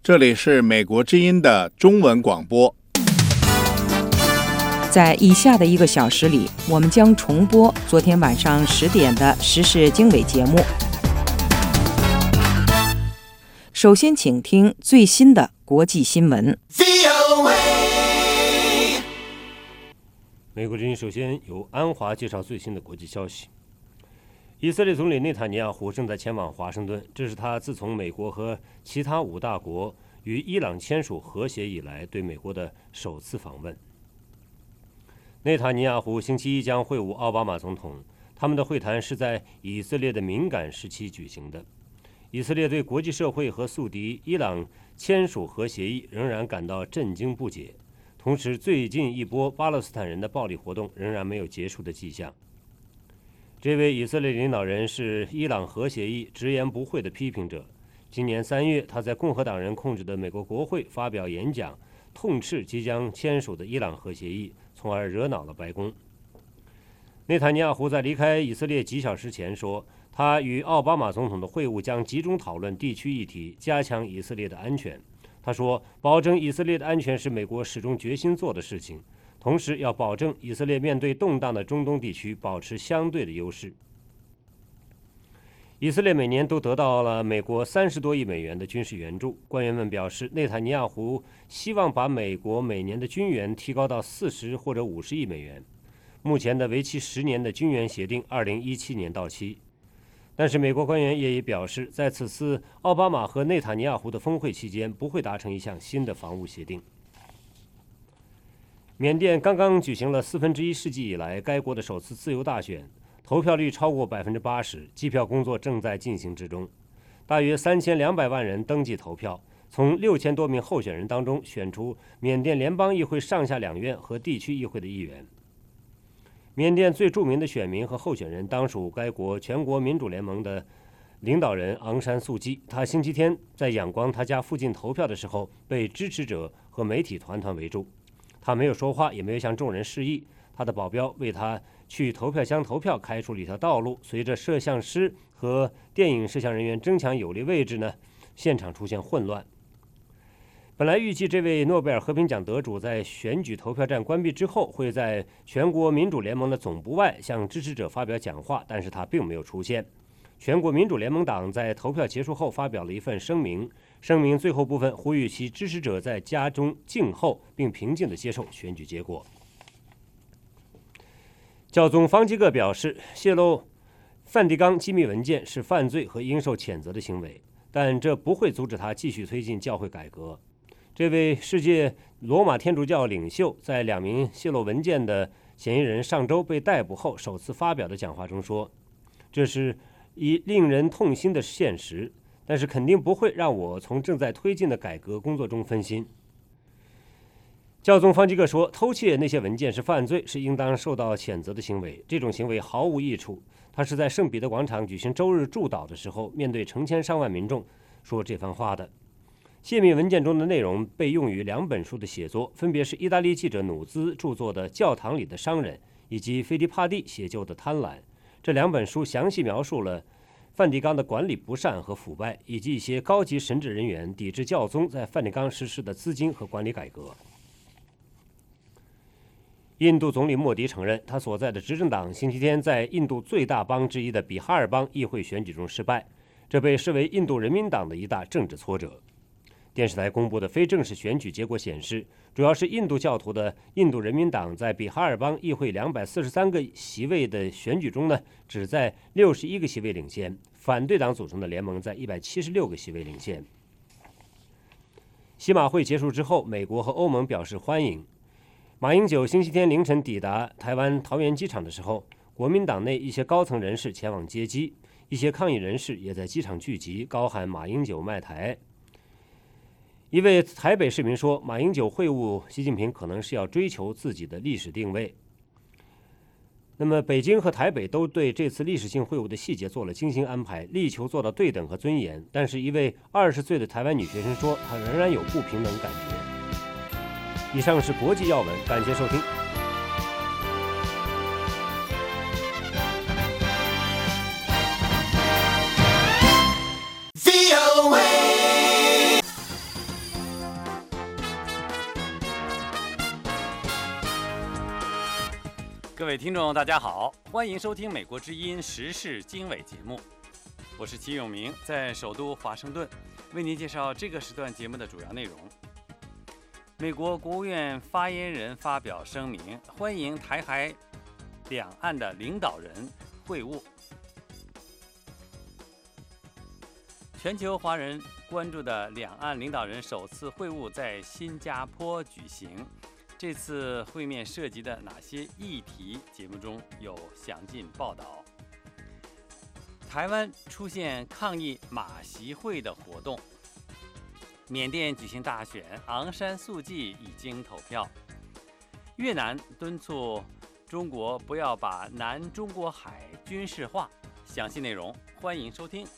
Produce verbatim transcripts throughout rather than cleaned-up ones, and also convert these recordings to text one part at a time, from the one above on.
这里是美国之音的中文广播。 在以下的一个小时里，我们将重播昨天晚上十点的时事经纬节目。首先请听最新的国际新闻。 美国之音首先由安华介绍最新的国际消息。以色列总理内塔尼亚胡正在前往华盛顿，这是他自从美国和其他五大国与伊朗签署核协以来对美国的首次访问。内塔尼亚胡星期一将会晤奥巴马总统，他们的会谈是在以色列的敏感时期举行的。以色列对国际社会和宿敌伊朗签署核协议仍然感到震惊不解，同时最近一波巴勒斯坦人的暴力活动仍然没有结束的迹象。这位以色列领导人是伊朗核协议直言不讳的批评者。今年三月，他在共和党人控制的美国国会发表演讲，痛斥即将签署的伊朗核协议，从而惹恼了白宫。内塔尼亚胡在离开以色列几小时前说，他与奥巴马总统的会晤将集中讨论地区议题，加强以色列的安全。他说，保证以色列的安全是美国始终决心做的事情，同时要保证以色列面对动荡的中东地区保持相对的优势。以色列每年都得到了美国三十多亿美元的军事援助。官员们表示，内塔尼亚胡希望把美国每年的军援提高到四十或者五十亿美元。目前的为期十年的军援协定二零一七年到期，但是美国官员也表示，在此次奥巴马和内塔尼亚胡的峰会期间，不会达成一项新的防务协定。缅甸刚刚举行了四分之一世纪以来该国的首次自由大选，投票率超过百分之八十，计票工作正在进行之中。大约三千两百万人登记投票，从六千多名候选人当中选出缅甸联邦议会上下两院和地区议会的议员。缅甸最著名的选民和候选人当属该国全国民主联盟的领导人昂山素季。他星期天在仰光他家附近投票的时候，被支持者和媒体团团围住。他没有说话，也没有向众人示意。他的保镖为他去投票箱投票开出了一条道路。随着摄像师和电影摄像人员争抢有利位置呢，现场出现混乱。本来预计这位诺贝尔和平奖得主在选举投票站关闭之后，会在全国民主联盟的总部外向支持者发表讲话，但是他并没有出现。全国民主联盟党在投票结束后发表了一份声明，声明最后部分呼吁其支持者在家中静候，并平静地接受选举结果。教宗方济各表示，泄露梵蒂冈机密文件是犯罪和应受谴责的行为，但这不会阻止他继续推进教会改革。这位世界罗马天主教领袖在两名泄露文件的嫌疑人上周被逮捕后首次发表的讲话中说，这是一令人痛心的现实，但是肯定不会让我从正在推进的改革工作中分心。教宗方济各说，偷窃那些文件是犯罪，是应当受到谴责的行为，这种行为毫无益处。他是在圣彼得广场举行周日祝祷的时候，面对成千上万民众说这番话的。泄密文件中的内容被用于两本书的写作，分别是意大利记者努兹著作的《教堂里的商人》以及菲利帕蒂写就的《贪婪》。这两本书详细描述了梵蒂冈的管理不善和腐败，以及一些高级神职人员抵制教宗在梵蒂冈实施的资金和管理改革。印度总理莫迪承认，他所在的执政党星期天在印度最大邦之一的比哈尔邦议会选举中失败，这被视为印度人民党的一大政治挫折。电视台公布的非正式选举结果显示，主要是印度教徒的印度人民党在比哈尔邦议会两百四十三个席位的选举中呢，只在六十一个席位领先，反对党组成的联盟在一百七十六个席位领先。西马会结束之后，美国和欧盟表示欢迎。马英九星期天凌晨抵达台湾桃园机场的时候，国民党内一些高层人士前往接机，一些抗议人士也在机场聚集，高喊马英九卖台。一位台北市民说，马英九会晤习近平可能是要追求自己的历史定位。那么北京和台北都对这次历史性会晤的细节做了精心安排，力求做到对等和尊严。但是一位二十岁的台湾女学生说，她仍然有不平等感觉。以上是国际要闻，感谢收听。 各位听众，大家好，欢迎收听《美国之音时事经纬》节目，我是齐永明，在首都华盛顿为您介绍这个时段节目的主要内容。美国国务院发言人发表声明，欢迎台海两岸的领导人会晤。全球华人关注的两岸领导人首次会晤在新加坡举行。这次会面涉及的哪些议题？节目中有详尽报道。台湾出现抗议马习会的活动。缅甸举行大选，昂山素季已经投票。越南敦促中国不要把南中国海军事化。详细内容欢迎收听。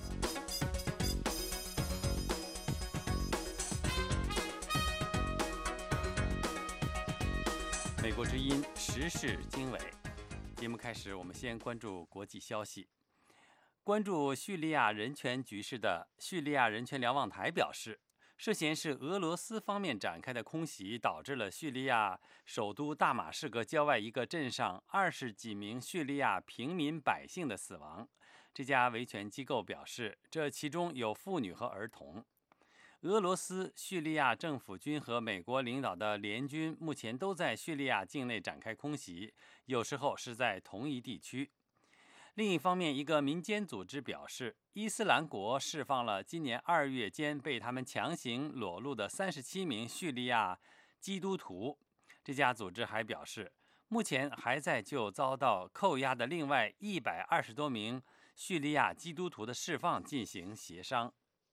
美国之音时事经纬节目开始，我们先关注国际消息。关注叙利亚人权局势的叙利亚人权瞭望台表示，涉嫌是俄罗斯方面展开的空袭，导致了叙利亚首都大马士革郊外一个镇上二十几名叙利亚平民百姓的死亡。这家维权机构表示，这其中有妇女和儿童。俄罗斯、叙利亚政府军和美国领导的联军目前都在叙利亚境内展开空袭，有时候是在同一地区。另一方面，一个民间组织表示，伊斯兰国释放了今年二月间被他们强行裸露的三十七名叙利亚基督徒。这家组织还表示，目前还在就遭到扣押的另外一百二十多名叙利亚基督徒的释放进行协商。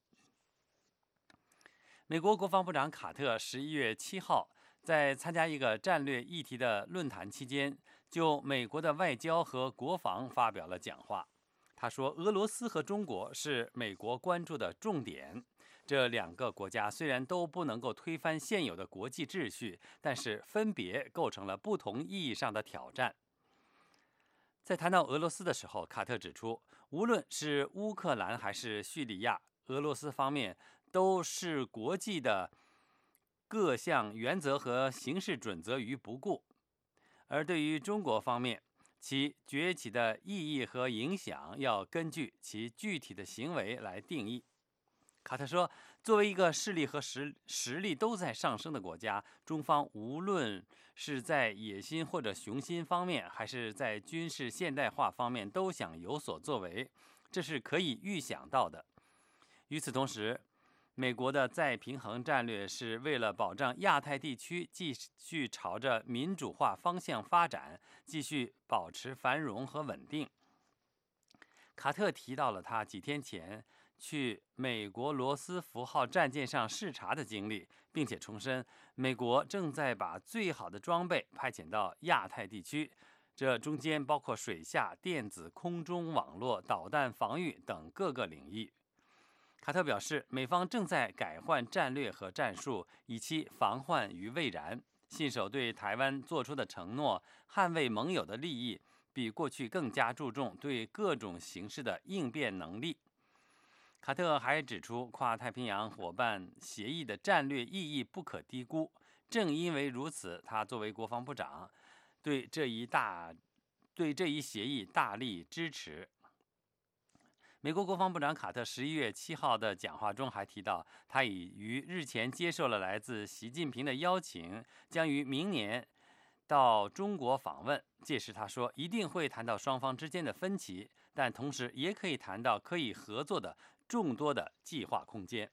美国国防部长卡特十一月七号在参加一个战略议题的论坛期间，就美国的外交和国防发表了讲话。他说，俄罗斯和中国是美国关注的重点。这两个国家虽然都不能够推翻现有的国际秩序，但是分别构成了不同意义上的挑战。在谈到俄罗斯的时候，卡特指出，无论是乌克兰还是叙利亚，俄罗斯方面都视国际的各项原则和行事准则于不顾，而对于中国方面，其崛起的意义和影响要根据其具体的行为来定义。卡特说，作为一个势力和实实力都在上升的国家，中方无论是在野心或者雄心方面，还是在军事现代化方面，都想有所作为，这是可以预想到的。与此同时，美国的再平衡战略是为了保障亚太地区继续朝着民主化方向发展，继续保持繁荣和稳定。卡特提到了他几天前去美国罗斯福号战舰上视察的经历，并且重申美国正在把最好的装备派遣到亚太地区，这中间包括水下、电子、空中网络、导弹防御等各个领域。卡特表示，美方正在改换战略和战术，以期防患于未然，信守对台湾做出的承诺，捍卫盟友的利益，比过去更加注重对各种形势的应变能力。卡特还指出，跨太平洋伙伴协议的战略意义不可低估。正因为如此，他作为国防部长，对这一大对这一协议大力支持。美国国防部长卡特十一月七号的讲话中还提到，他已于日前接受了来自习近平的邀请，将于明年到中国访问。届时他说，一定会谈到双方之间的分歧，但同时也可以谈到可以合作的众多的计划空间。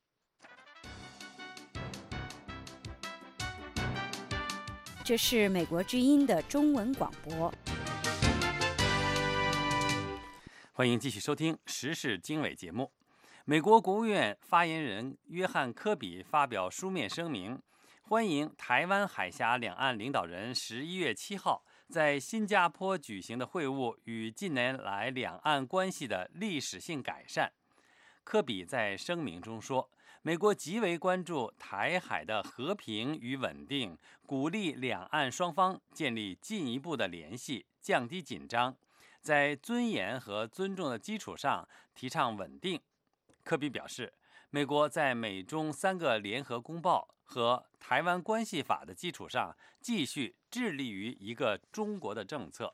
这是美国之音的中文广播。 欢迎继续收听时事经纬节目。美国国务院发言人约翰·科比发表书面声明，欢迎台湾海峡两岸领导人十一月七号在新加坡举行的会晤与近年来两岸关系的历史性改善。科比在声明中说，美国极为关注台海的和平与稳定，鼓励两岸双方建立进一步的联系，降低紧张，在尊严和尊重的基础上提倡稳定。科比表示，美国在美中三个联合公报和台湾关系法的基础上，继续致力于一个中国的政策。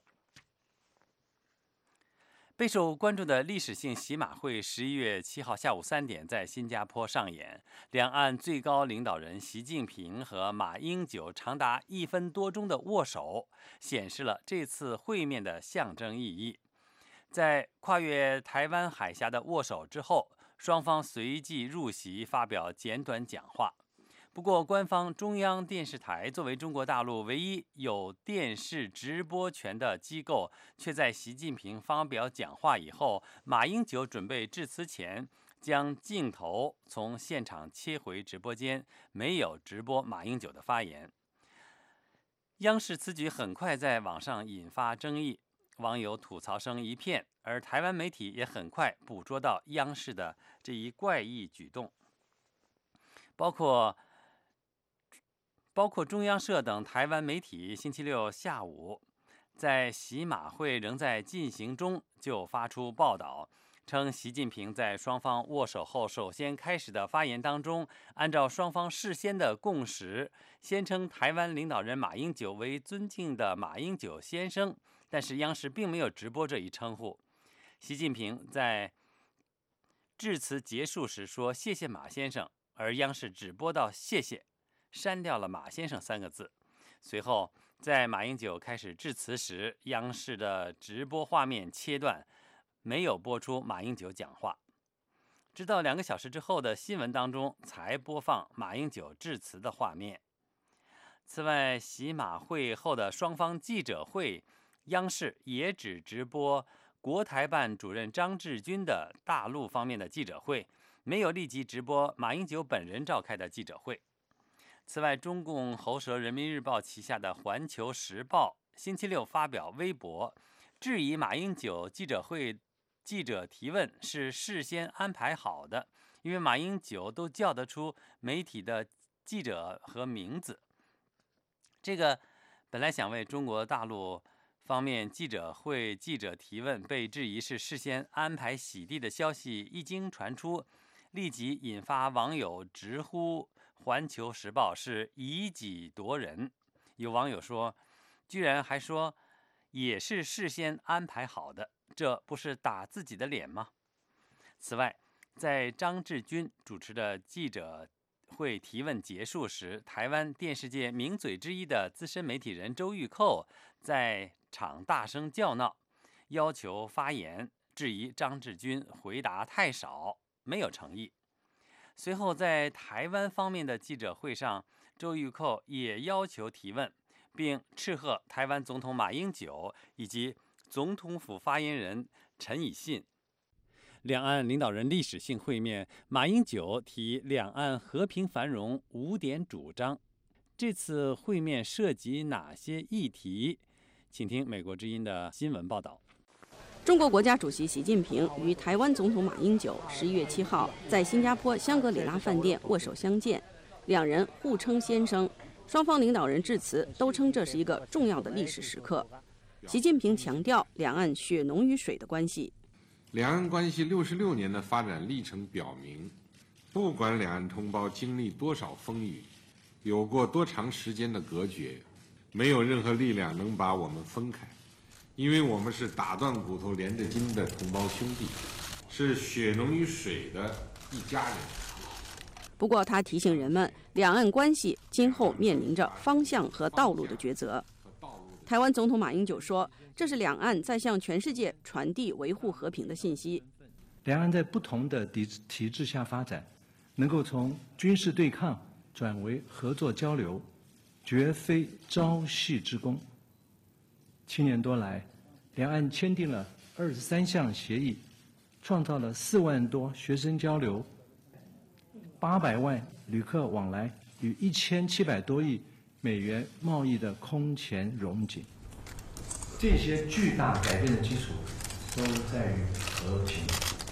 备受关注的历史性习马会十一月七号下午三点在新加坡上演，两岸最高领导人习近平和马英九长达一分多钟的握手，显示了这次会面的象征意义。在跨越台湾海峡的握手之后，双方随即入席发表简短讲话。不过，官方中央电视台作为中国大陆唯一有电视直播权的机构，却在习近平发表讲话以后，马英九准备致辞前，将镜头从现场切回直播间，没有直播马英九的发言。央视此举很快在网上引发争议，网友吐槽声一片，而台湾媒体也很快捕捉到央视的这一怪异举动，包括包括中央社等台湾媒体星期六下午在习马会仍在进行中就发出报道，称习近平在双方握手后首先开始的发言当中，按照双方事先的共识，先称台湾领导人马英九为尊敬的马英九先生，但是央视并没有直播这一称呼。习近平在致辞结束时说谢谢马先生，而央视只播到谢谢，删掉了马先生三个字。随后在马英九开始致辞时，央视的直播画面切断，没有播出马英九讲话。直到两个小时之后的新闻当中才播放马英九致辞的画面。此外，习马会后的双方记者会，央视也只直播国台办主任张志军的大陆方面的记者会，没有立即直播马英九本人召开的记者会。此外，中共喉舌人民日报旗下的环球时报星期六发表微博，质疑马英九记者会记者提问是事先安排好的，因为马英九都叫得出媒体的记者和名字。这个本来想为中国大陆方面记者会记者提问被质疑是事先安排洗地的消息一经传出，立即引发网友直呼环球时报是以己夺人。有网友说，居然还说也是事先安排好的，这不是打自己的脸吗？此外，在张志军主持的记者会提问结束时，台湾电视界名嘴之一的资深媒体人周玉蔻在场大声叫闹，要求发言，质疑张志军回答太少，没有诚意。随后在台湾方面的记者会上，周玉蔻也要求提问，并斥喝台湾总统马英九以及总统府发言人陈以信。两岸领导人历史性会面，马英九提两岸和平繁荣五点主张。这次会面涉及哪些议题？请听美国之音的新闻报道。 中国国家主席习近平与台湾总统马英九十一月七号在新加坡香格里拉饭店握手相见，两人互称先生。双方领导人致辞都称这是一个重要的历史时刻。习近平强调两岸血浓于水的关系。 两岸关系六十六年的发展历程表明，不管两岸同胞经历多少风雨，有过多长时间的隔绝，没有任何力量能把我们分开。因为我们是打断骨头连着筋的同胞兄弟，是血浓于水的一家人。 不过他提醒人们，两岸关系今后面临着方向和道路的抉择。台湾总统马英九说，这是两岸在向全世界传递维护和平的信息。 两岸在不同的体制下发展，能够从军事对抗转为合作交流，绝非朝夕之功。七年多来，两岸签订了二十三项协议，创造了四万多学生交流、八百万旅客往来与一千七百多亿美元贸易的空前荣景。这些巨大改变的基础都在于和平。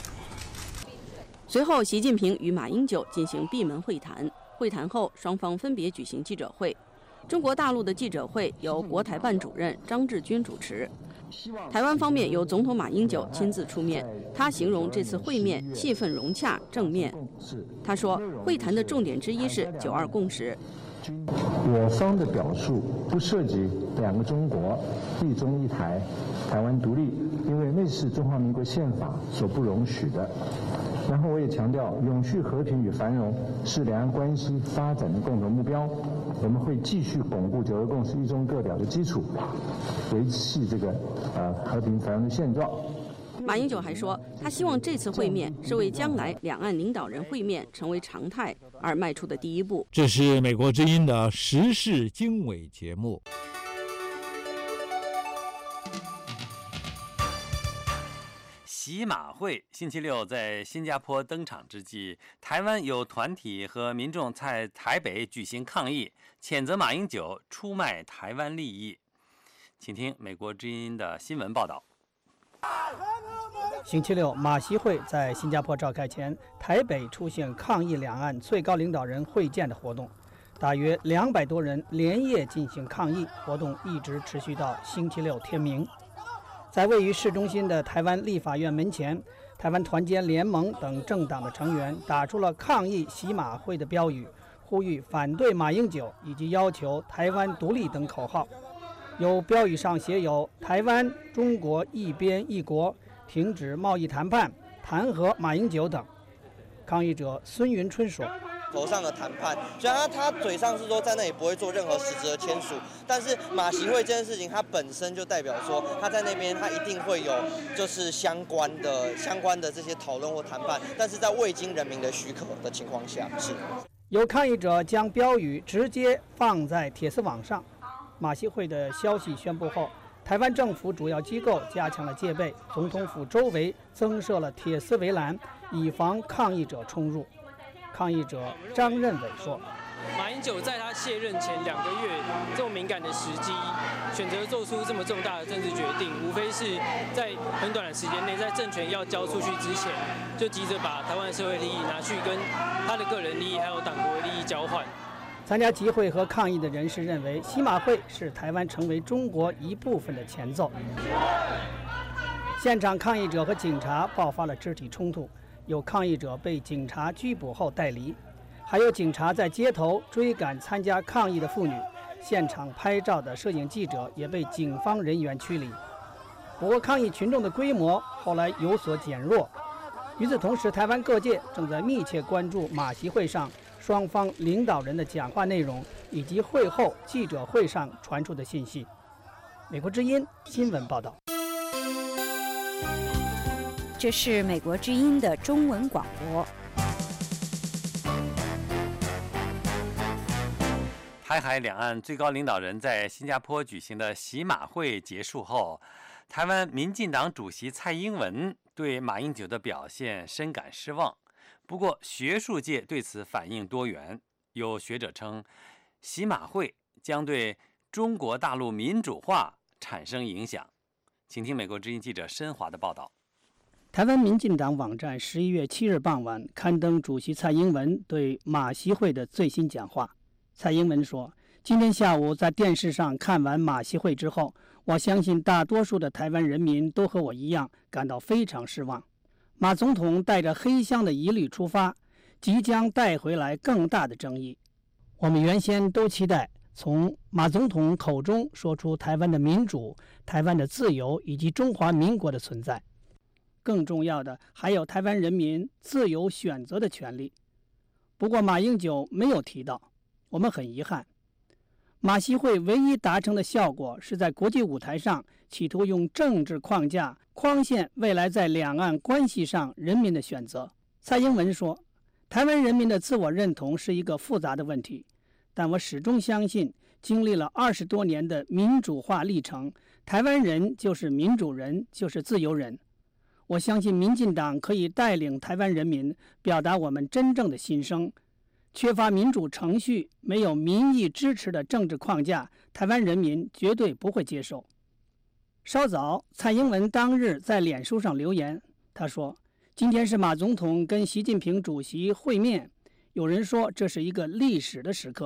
随后，习近平与马英九进行闭门会谈。会谈后，双方分别举行记者会。 中国大陆的记者会由国台办主任张志军主持。台湾方面由总统马英九亲自出面，他形容这次会面气氛融洽正面。他说，会谈的重点之一是九二共识。 我方的表述不涉及两个中国、一中一台、台湾独立，因为那是中华民国宪法所不容许的。然后我也强调，永续和平与繁荣是两岸关系发展的共同目标。我们会继续巩固九二共识一中各表的基础，维系这个呃和平繁荣的现状。 马英九还说，他希望这次会面是为将来两岸领导人会面成为常态而迈出的第一步。 这是美国之音的时事经纬节目。 习马会星期六在新加坡登场之际，台湾有团体和民众在台北举行抗议，谴责马英九出卖台湾利益。请听美国之音的新闻报道。 星期六，马习会在新加坡召开前，台北出现抗议两岸最高领导人会见的活动，大约两百多人连夜进行抗议，活动一直持续到星期六天明。在位于市中心的台湾立法院门前，台湾团结联盟等政党的成员打出了抗议习马会的标语，呼吁反对马英九以及要求台湾独立等口号。有标语上写有“台湾、中国一边一国，停止贸易谈判，弹劾马英九”等。抗议者孙云春说：“ 头上的谈判，虽然他他嘴上是说在那里不会做任何实质的签署，但是马习会这件事情，它本身就代表说他在那边他一定会有就是相关的相关的这些讨论或谈判，但是在未经人民的许可的情况下是。” 有抗议者将标语直接放在铁丝网上。马习会的消息宣布后，台湾政府主要机构加强了戒备，总统府周围增设了铁丝围栏，以防抗议者冲入。抗议者张任伟说：“ 马英九在他卸任前两个月这么敏感的时机，选择做出这么重大的政治决定，无非是在很短的时间内，在政权要交出去之前，就急着把台湾的社会利益拿去跟他的个人利益还有党国利益交换。” 参加集会和抗议的人士认为，习马会是台湾成为中国一部分的前奏。现场抗议者和警察爆发了肢体冲突，有抗议者被警察拘捕后带离，还有警察在街头追赶参加抗议的妇女，现场拍照的摄影记者也被警方人员驱离。不过，抗议群众的规模后来有所减弱。与此同时，台湾各界正在密切关注马习会上双方领导人的讲话内容，以及会后记者会上传出的信息。美国之音新闻报道。 这是美国之音的中文广播。 台海两岸最高领导人在新加坡举行的习马会结束后，台湾民进党主席蔡英文对马英九的表现深感失望。不过，学术界对此反应多元。有学者称，习马会将对中国大陆民主化产生影响。请听美国之音记者申华的报道。 台湾民进党网站十一月七日傍晚刊登主席蔡英文对马习会的最新讲话。蔡英文说：“今天下午在电视上看完马习会之后，我相信大多数的台湾人民都和我一样感到非常失望。马总统带着黑箱的疑虑出发，即将带回来更大的争议。我们原先都期待从马总统口中说出台湾的民主、台湾的自由以及中华民国的存在。更重要的还有台湾人民自由选择的权利。不过马英九没有提到，我们很遗憾。马习会唯一达成的效果是在国际舞台上企图用政治框架框限未来在两岸关系上人民的选择。蔡英文说，台湾人民的自我认同是一个复杂的问题，但我始终相信经历了二十多年的民主化历程，台湾人就是民主人，就是自由人。我相信民进党可以带领台湾人民表达我们真正的心声。缺乏民主程序、没有民意支持的政治框架，台湾人民绝对不会接受。稍早，蔡英文当日在脸书上留言，他说：“今天是马总统跟习近平主席会面，有人说这是一个历史的时刻，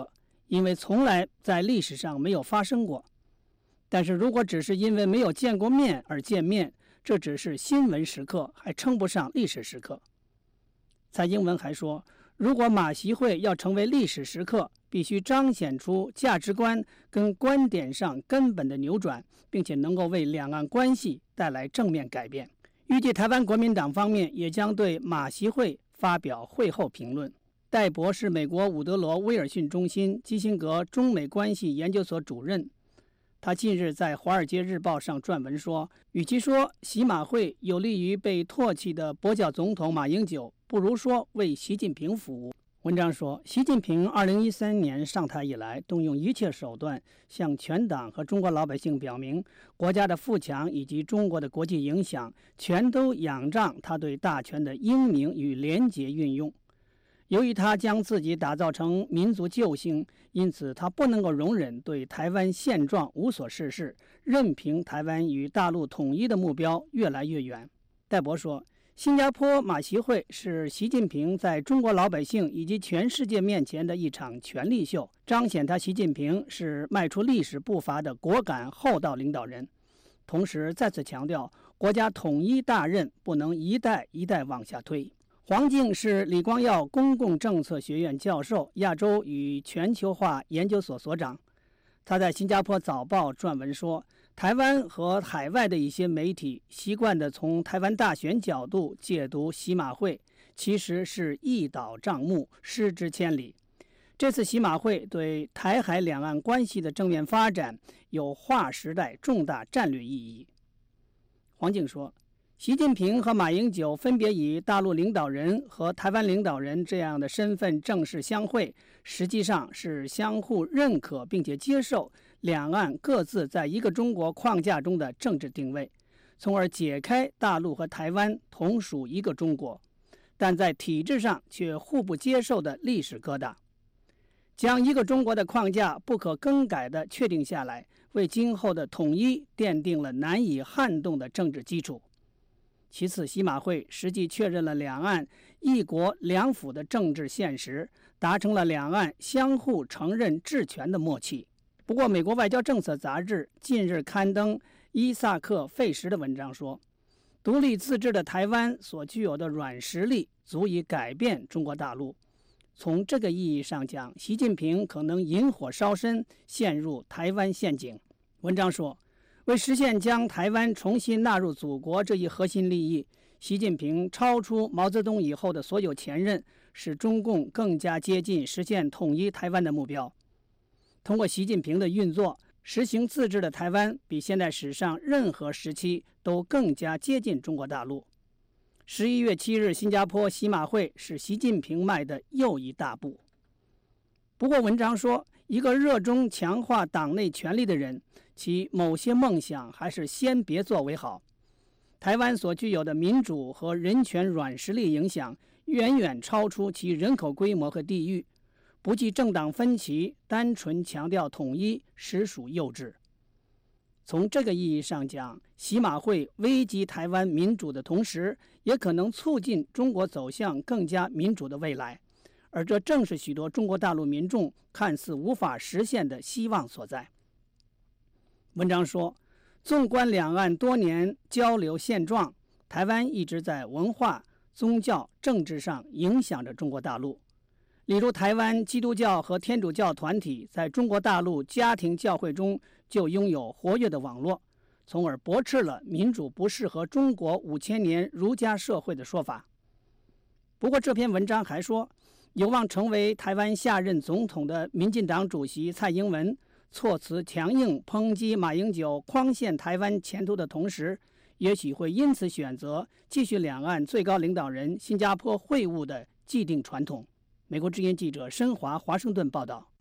因为从来在历史上没有发生过。但是如果只是因为没有见过面而见面，这只是新闻时刻，还称不上历史时刻。蔡英文还说，如果马习会要成为历史时刻，必须彰显出价值观跟观点上根本的扭转，并且能够为两岸关系带来正面改变。预计台湾国民党方面也将对马习会发表会后评论。戴博是美国伍德罗威尔逊中心基辛格中美关系研究所主任，他近日在《华尔街日报》上撰文说，与其说习马会有利于被唾弃的跛脚总统马英九，不如说为习近平服务。文章说，习近平二零一三年上台以来，动用一切手段向全党和中国老百姓表明，国家的富强以及中国的国际影响，全都仰仗他对大权的英明与廉洁运用。由于他将自己打造成民族救星，因此他不能够容忍对台湾现状无所事事，任凭台湾与大陆统一的目标越来越远。戴博说，新加坡马习会是习近平在中国老百姓以及全世界面前的一场权力秀，彰显他习近平是迈出历史步伐的果敢厚道领导人。同时再次强调，国家统一大任不能一代一代往下推。黄敬是李光耀公共政策学院教授，亚洲与全球化研究所所长。他在新加坡早报撰文说，台湾和海外的一些媒体习惯地从台湾大选角度解读习马会，其实是一倒账目，失之千里。这次习马会对台海两岸关系的正面发展有划时代重大战略意义。黄敬说，习近平和马英九分别以大陆领导人和台湾领导人这样的身份正式相会，实际上是相互认可并且接受两岸各自在一个中国框架中的政治定位，从而解开大陆和台湾同属一个中国，但在体制上却互不接受的历史疙瘩。将一个中国的框架不可更改地确定下来，为今后的统一奠定了难以撼动的政治基础。其次，习马会实际确认了两岸一国两府的政治现实，达成了两岸相互承认治权的默契。不过，美国外交政策杂志近日刊登伊萨克·费什的文章说，独立自治的台湾所具有的软实力足以改变中国大陆。从这个意义上讲，习近平可能引火烧身，陷入台湾陷阱。文章说，为实现将台湾重新纳入祖国这一核心利益，习近平超出毛泽东以后的所有前任，使中共更加接近实现统一台湾的目标。通过习近平的运作，实行自治的台湾比现代史上任何时期都更加接近中国大陆。十一月七日，新加坡习马会是习近平迈的又一大步。不过，文章说，一个热衷强化党内权力的人，其某些梦想还是先别做为好。台湾所具有的民主和人权软实力影响，远远超出其人口规模和地域。不计政党分歧，单纯强调统一，实属幼稚。从这个意义上讲，习马会危及台湾民主的同时，也可能促进中国走向更加民主的未来，而这正是许多中国大陆民众看似无法实现的希望所在。文章说，纵观两岸多年交流现状，台湾一直在文化、宗教、政治上影响着中国大陆。例如，台湾基督教和天主教团体在中国大陆家庭教会中就拥有活跃的网络，从而驳斥了民主不适合中国五千年儒家社会的说法。不过，这篇文章还说，有望成为台湾下任总统的民进党主席蔡英文，措辞强硬抨击马英九诓陷台湾前途的同时，也许会因此选择继续两岸最高领导人新加坡会晤的既定传统。美国之音记者申华华盛顿报道。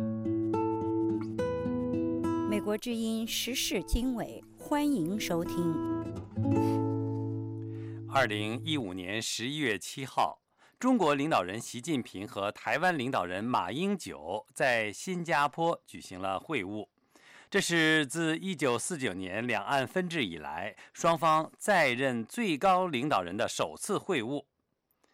美国之音时事经纬，欢迎收听。 二零一五年十一月七号，中国领导人习近平和台湾领导人马英九在新加坡举行了会晤。这是自一九四九年两岸分治以来，双方在任最高领导人的首次会晤。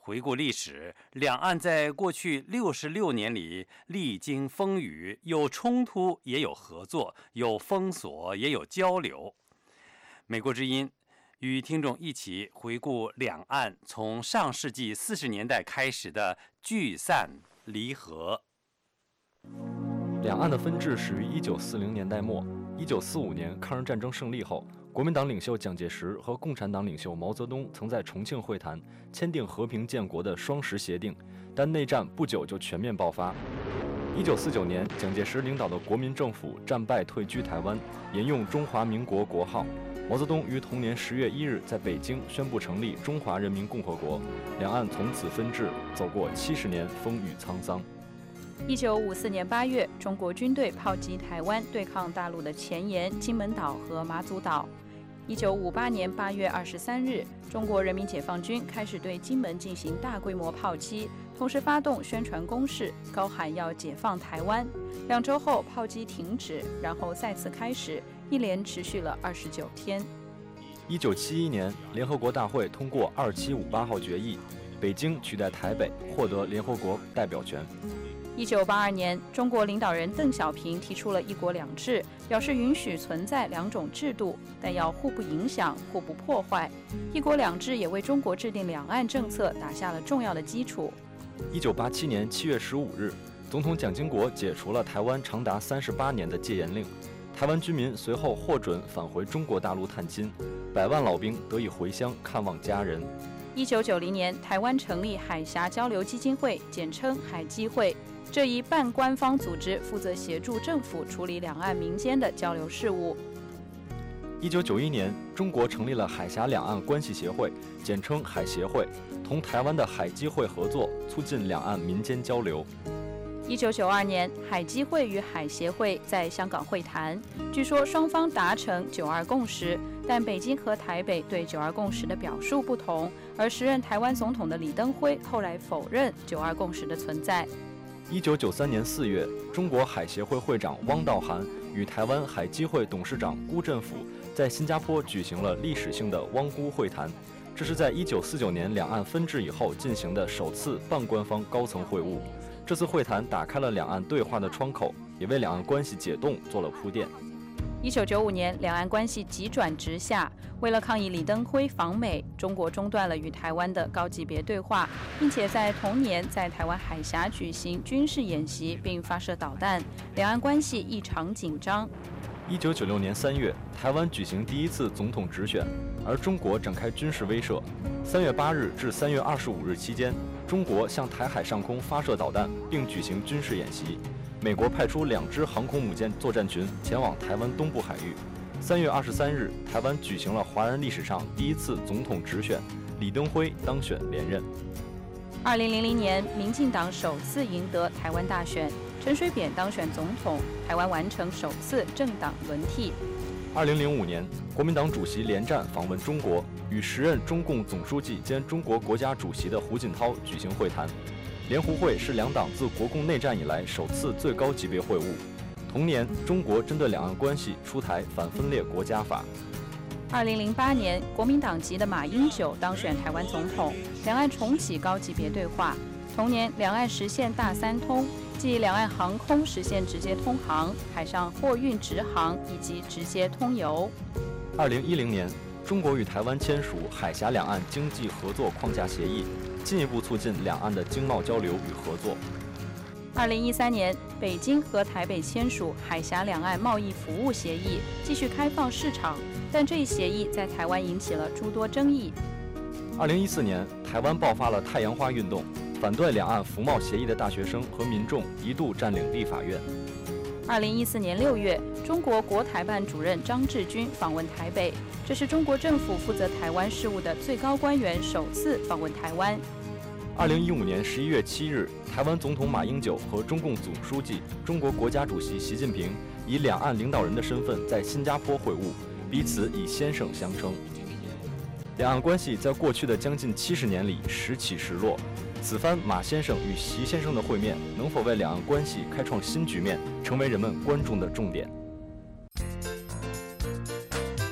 回顾历史，两岸在过去六十六年里历经风雨，有冲突也有合作，有封锁也有交流。美国之音与听众一起回顾两岸从上世纪四十年代开始的聚散离合。 两岸的分治始于一九四零年代末。一九四五年抗日战争胜利后，国民党领袖蒋介石和共产党领袖毛泽东曾在重庆会谈签订和平建国的双十协定，但内战不久就全面爆发。一九四九年，蒋介石领导的国民政府战败退居台湾，沿用中华民国国号。毛泽东于同年十月一日在北京宣布成立中华人民共和国，两岸从此分治，走过七十年风雨沧桑。 一九五四年八月，中国军队炮击台湾，对抗大陆的前沿金门岛和马祖岛。一九五八年八月二十三日，中国人民解放军开始对金门进行大规模炮击，同时发动宣传攻势，高喊要解放台湾。两周后，炮击停止，然后再次开始，一连持续了二十九天。 一九七一年，联合国大会通过二七五八号决议，北京取代台北，获得联合国代表权。 一九八二年，中国领导人邓小平提出了一国两制，表示允许存在两种制度，但要互不影响、互不破坏。一国两制也为中国制定两岸政策打下了重要的基础。 一九八七年七月十五日，总统蒋经国解除了台湾长达三十八年的戒严令，台湾居民随后获准返回中国大陆探亲，百万老兵得以回乡看望家人。 一九九零年，台湾成立海峡交流基金会，简称海基会。这一半官方组织负责协助政府处理两岸民间的交流事务。 一九九一年，中国成立了海峡两岸关系协会，简称海协会，同台湾的海基会合作，促进两岸民间交流。 一九九二年，海基会与海协会在香港会谈，据说双方达成九二共识，但北京和台北对九二共识的表述不同，而时任台湾总统的李登辉后来否认九二共识的存在。 一九九三年四月，中国海协会会长汪道涵与台湾海基会董事长辜振甫在新加坡举行了历史性的汪辜会谈，这是在一九四九年两岸分治以后进行的首次半官方高层会晤。这次会谈打开了两岸对话的窗口，也为两岸关系解冻做了铺垫。 一九九五年，两岸关系急转直下。为了抗议李登辉访美，中国中断了与台湾的高级别对话，并且在同年在台湾海峡举行军事演习并发射导弹，两岸关系异常紧张。 一九九六年三月，台湾举行第一次总统直选，而中国展开军事威慑。三月八日至三月二十五日期间，中国向台海上空发射导弹，并举行军事演习。美国派出两支航空母舰作战群前往台湾东部海域。三月二十三日，台湾举行了华人历史上第一次总统直选，李登辉当选连任。 二零零零年，民进党首次赢得台湾大选，陈水扁当选总统，台湾完成首次政党轮替。 二零零五年，国民党主席连战访问中国，与时任中共总书记兼中国国家主席的胡锦涛举行会谈。联胡会是两党自国共内战以来首次最高级别会晤。同年，中国针对两岸关系出台反分裂国家法。 二零零八年，国民党籍的马英九当选台湾总统，两岸重启高级别对话。同年，两岸实现大三通，即两岸航空实现直接通航，海上货运直航以及直接通邮。 二零一零年，中国与台湾签署海峡两岸经济合作框架协议，进一步促进两岸的经贸交流与合作。 二零一三年，北京和台北签署海峡两岸贸易服务协议，继续开放市场，但这一协议在台湾引起了诸多争议。 二零一四年，台湾爆发了太阳花运动，反对两岸服贸协议的大学生和民众一度占领立法院。 二零一四年六月，中国国台办主任张志军访问台北，这是中国政府负责台湾事务的最高官员首次访问台湾。 二零一五年十一月七日，台湾总统马英九和中共总书记、中国国家主席习近平以两岸领导人的身份在新加坡会晤，彼此以先生相称。两岸关系在过去的将近七十年里时起时落，此番马先生与习先生的会面，能否为两岸关系开创新局面，成为人们关注的重点。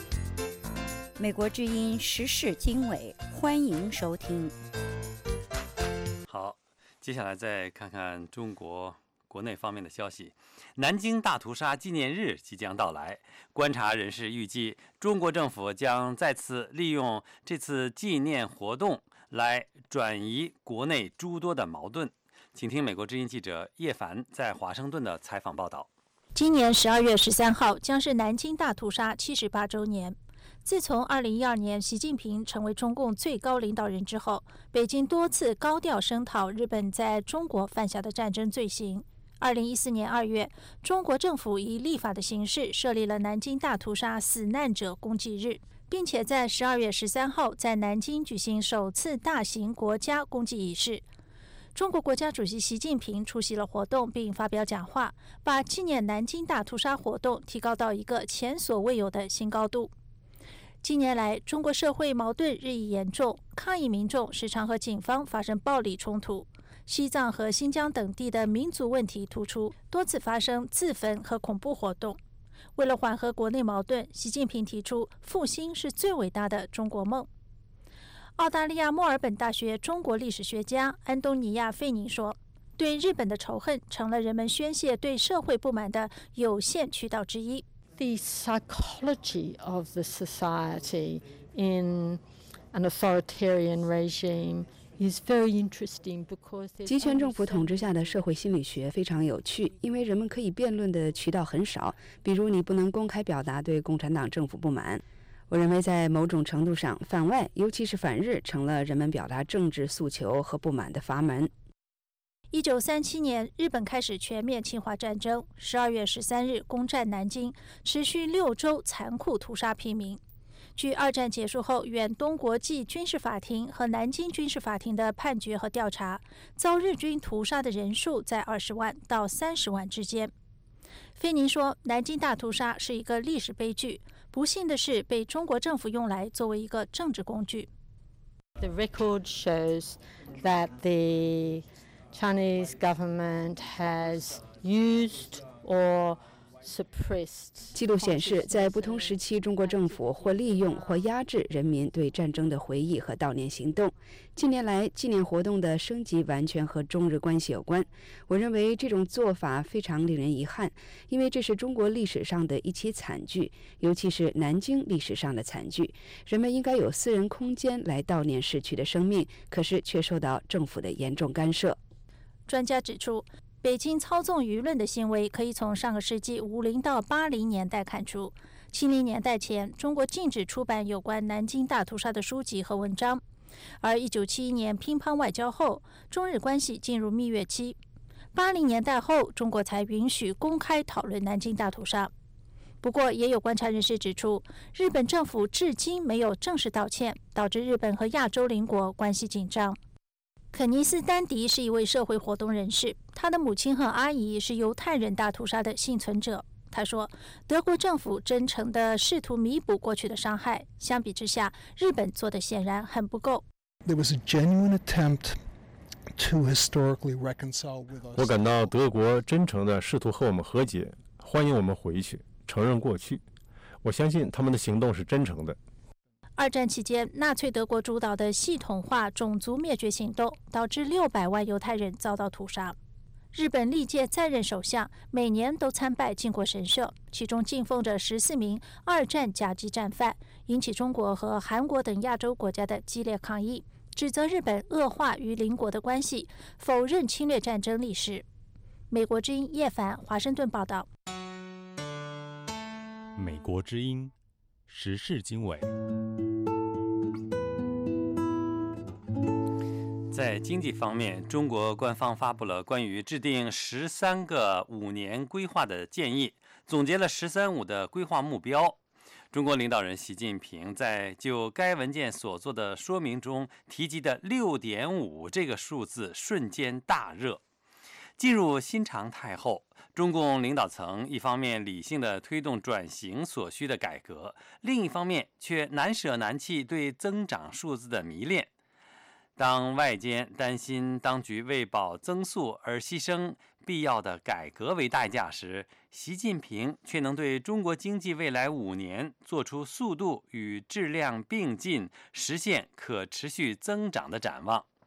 美国之音时事经纬，欢迎收听。 接下来再看看中国国内方面的消息。南京大屠杀纪念日即将到来，观察人士预计，中国政府将再次利用这次纪念活动来转移国内诸多的矛盾。请听美国之音记者叶凡在华盛顿的采访报道。 今年十二月十三号将是南京大屠杀七十八周年。自从二零一二年习近平成为中共最高领导人之后，北京多次高调声讨日本在中国犯下的战争罪行。二零一四年二月，中国政府以立法的形式设立了南京大屠杀死难者公祭日，并且在十二月十三号在南京举行首次大型国家公祭仪式。中国国家主席习近平出席了活动并发表讲话，把纪念南京大屠杀活动提高到一个前所未有的新高度。近年来，中国社会矛盾日益严重，抗议民众时常和警方发生暴力冲突。西藏和新疆等地的民族问题突出，多次发生自焚和恐怖活动。为了缓和国内矛盾，习近平提出复兴是最伟大的中国梦。澳大利亚墨尔本大学中国历史学家安东尼亚·费宁说，对日本的仇恨成了人们宣泄对社会不满的有限渠道之一。 The psychology of the society in an authoritarian regime is very interesting because 集权政府统治下的社会心理学非常有趣，因为人们可以辩论的渠道很少，比如你不能公开表达对共产党政府不满。我认为在某种程度上，反外，尤其是反日，成了人们表达政治诉求和不满的阀门。 一九三七年，日本开始全面侵华战争。十二月十三日，攻占南京，持续六周，残酷屠杀平民。据二战结束后远东国际军事法庭和南京军事法庭的判决和调查，遭日军屠杀的人数在二十万到三十万之间。费宁说，南京大屠杀是一个历史悲剧，不幸的是被中国政府用来作为一个政治工具。 The record shows that the Chinese government has used or suppressed. 记录显示，在不同时期，中国政府或利用或压制人民对战争的回忆和悼念行动。近年来，纪念活动的升级完全和中日关系有关。我认为这种做法非常令人遗憾，因为这是中国历史上的一起惨剧，尤其是南京历史上的惨剧。人们应该有私人空间来悼念逝去的生命，可是却受到政府的严重干涉。 专家指出，北京操纵舆论的行为可以从上个世纪五零到八零年代看出。七零年代前，中国禁止出版有关南京大屠杀的书籍和文章，而一九七一年乒乓外交后，中日关系进入蜜月期。八零年代后，中国才允许公开讨论南京大屠杀。不过，也有观察人士指出，日本政府至今没有正式道歉，导致日本和亚洲邻国关系紧张。肯尼斯·丹迪是一位社会活动人士，他的母亲和阿姨是犹太人大屠杀的幸存者。他说，德国政府真诚地试图弥补过去的伤害，相比之下，日本做的显然很不够。 There was a genuine attempt to historically reconcile with us. 我感到德国真诚地试图和我们和解，欢迎我们回去，承认过去。我相信他们的行动是真诚的。 二战期间，纳粹德国主导的系统化种族灭绝行动导致六百万犹太人遭到屠杀。日本历届在任首相每年都参拜靖国神社，其中敬奉着十四名二战甲级战犯，引起中国和韩国等亚洲国家的激烈抗议，指责日本恶化与邻国的关系，否认侵略战争历史。美国之音叶凡华盛顿报道。 美国之音时事经纬。 在经济方面，中国官方发布了关于制定十三个五年规划的建议，总结了“十三五”的规划目标。中国领导人习近平在就该文件所做的说明中提及的 六点五 这个数字瞬间大热。进入新常态后，中共领导层一方面理性地推动转型所需的改革，另一方面却难舍难弃对增长数字的迷恋。当外间担心当局为保增速而牺牲必要的改革为代价时，习近平却能对中国经济未来五年做出速度与质量并进、实现可持续增长的展望。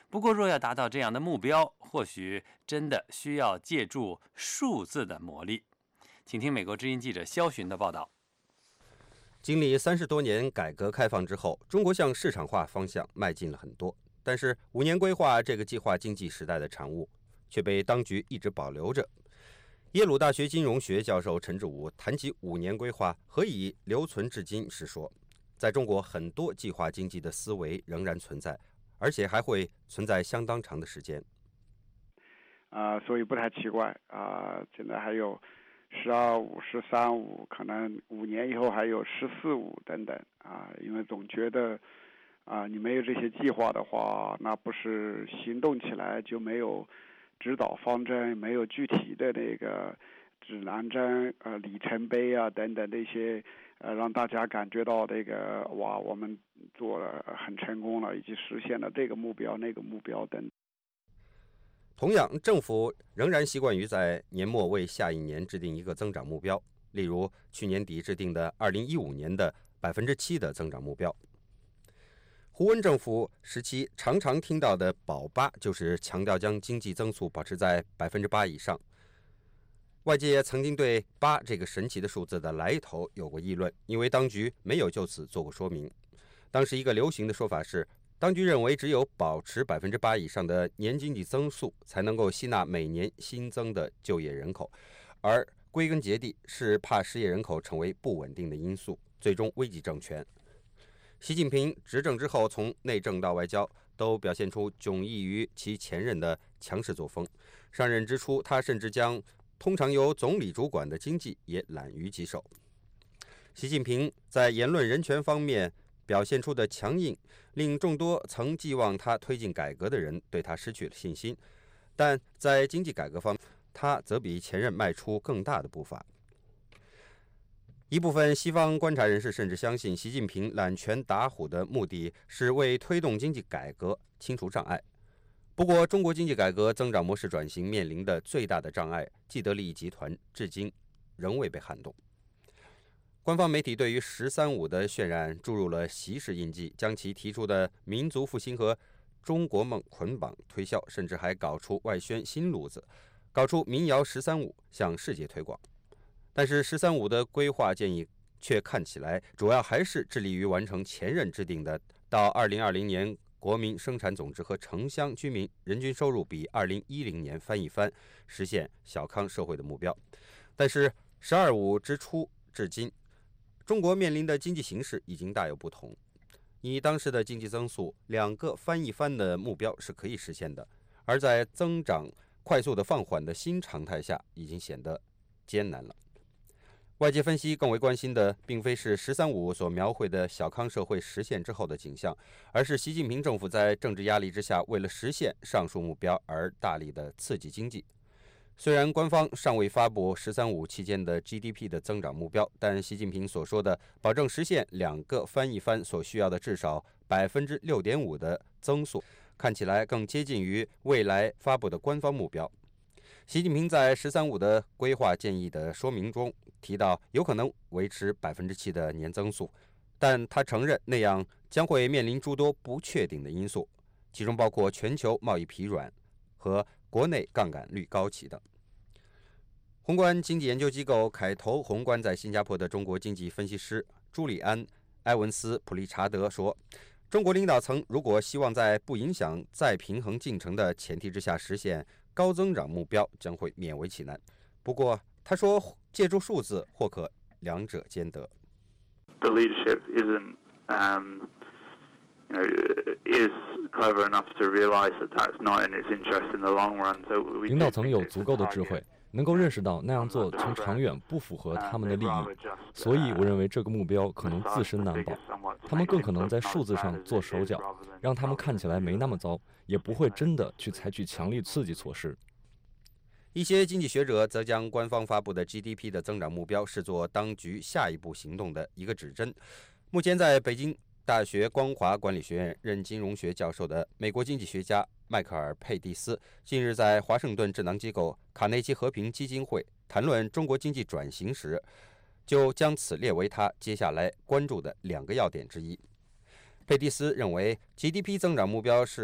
不过，若要达到这样的目标，或许真的需要借助数字的魔力。请听美国之音记者肖寻的报道。 经历三十多年改革开放之后，中国向市场化方向迈进了很多，但是五年规划这个计划经济时代的产物却被当局一直保留着。耶鲁大学金融学教授陈志武谈及五年规划何以留存至今时说，在中国很多计划经济的思维仍然存在，而且还会存在相当长的时间。 啊、呃，所以不太奇怪啊、呃。现在还有十二五、十三五，可能五年以后还有十四五等等啊、呃。因为总觉得啊、呃，你没有这些计划的话，那不是行动起来就没有指导方针，没有具体的那个指南针、呃里程碑啊等等这些。呃，让大家感觉到这个哇，我们做了很成功了，以及实现了这个目标、那个目标等。 同样，政府仍然习惯于在年末为下一年制定一个增长目标，例如去年底制定的二零一五年的百分之七的增长目标。胡温政府时期常常听到的保八，就是强调将经济增速保持在百分之八以上。外界曾经对八这个神奇的数字的来头有过议论，因为当局没有就此做过说明。当时一个流行的说法是，当局认为只有保持百分之八以上的年经济增速，才能够吸纳每年新增的就业人口，而归根结底是怕失业人口成为不稳定的因素，最终危及政权。习近平执政之后，从内政到外交都表现出迥异于其前任的强势作风。上任之初，他甚至将通常由总理主管的经济也揽于己手。习近平在言论人权方面表现出的强硬，令众多曾寄望他推进改革的人对他失去了信心。但在经济改革方面，他则比前任迈出更大的步伐。一部分西方观察人士甚至相信，习近平揽权打虎的目的是为推动经济改革清除障碍。不过，中国经济改革增长模式转型面临的最大的障碍——既得利益集团，至今仍未被撼动。官方媒体对于“十三五”的渲染注入了习式印记，将其提出的民族复兴和中国梦捆绑推销，甚至还搞出外宣新路子，搞出民谣“十三五”向世界推广。但是“十三五”的规划建议却看起来主要还是致力于完成前任制定的到二零二零年国民生产总值和城乡居民人均收入比二零一零年翻一番，实现小康社会的目标。但是“十二五”之初至今，中国面临的经济形势已经大有不同。以当时的经济增速，两个翻一番的目标是可以实现的，而在增长快速的放缓的新常态下，已经显得艰难了。外界分析更为关心的，并非是“十三五”所描绘的小康社会实现之后的景象，而是习近平政府在政治压力之下，为了实现上述目标而大力的刺激经济。虽然官方尚未发布“十三五”期间的 G D P 的增长目标，但习近平所说的保证实现两个翻一番所需要的至少百分之六点五的增速，看起来更接近于未来发布的官方目标。习近平在“十三五”的规划建议的说明中提到，有可能维持百分之七的年增速，但他承认那样将会面临诸多不确定的因素，其中包括全球贸易疲软和国内杠杆率高企等。宏观经济研究机构凯投宏观在新加坡的中国经济分析师朱里安·埃文斯·普利查德说，中国领导层如果希望在不影响再平衡进程的前提之下实现高增长目标，将会勉为其难。不过他说，借助数字或可两者兼得。 The leadership isn't, um, you know, is clever enough to realize that that's not in its interest in the long run. So we 领导层有足够的智慧，能够认识到那样做从长远不符合他们的利益，所以我认为这个目标可能自身难保。他们更可能在数字上做手脚，让他们看起来没那么糟，也不会真的去采取强力刺激措施。 一些经济学者则将官方发布的 G D P 的增长目标视作当局下一步行动的一个指针。目前在北京大学光华管理学院任金融学教授的美国经济学家迈克尔·佩蒂斯近日在华盛顿智囊机构卡内基和平基金会谈论中国经济转型时，就将此列为他接下来关注的两个要点之一。佩蒂斯认为 G D P 增长目标是